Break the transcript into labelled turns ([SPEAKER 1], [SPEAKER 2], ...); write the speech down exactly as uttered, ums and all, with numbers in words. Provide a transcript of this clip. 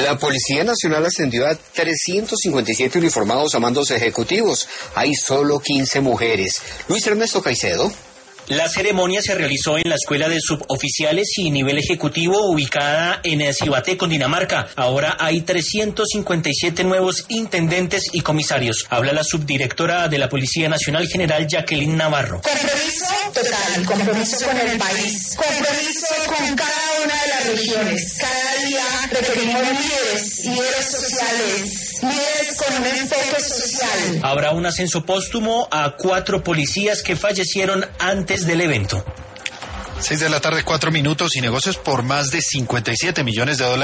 [SPEAKER 1] La Policía Nacional ascendió a trescientos cincuenta y siete uniformados a mandos ejecutivos. Hay solo quince mujeres. Luis Ernesto Caicedo.
[SPEAKER 2] La ceremonia se realizó en la Escuela de Suboficiales y Nivel Ejecutivo ubicada en Cibaté, Cundinamarca. Ahora hay trescientos cincuenta y siete nuevos intendentes y comisarios. Habla la subdirectora de la Policía Nacional, general Jacqueline Navarro.
[SPEAKER 3] Compromiso total, compromiso con el país, compromiso con cada una de las regiones. Cada día requerimos líderes, líderes sociales, líderes con un enfoque social.
[SPEAKER 2] Habrá un ascenso póstumo a cuatro policías que fallecieron antes del evento.
[SPEAKER 4] Seis de la tarde, cuatro minutos, y negocios por más de cincuenta y siete millones de dólares.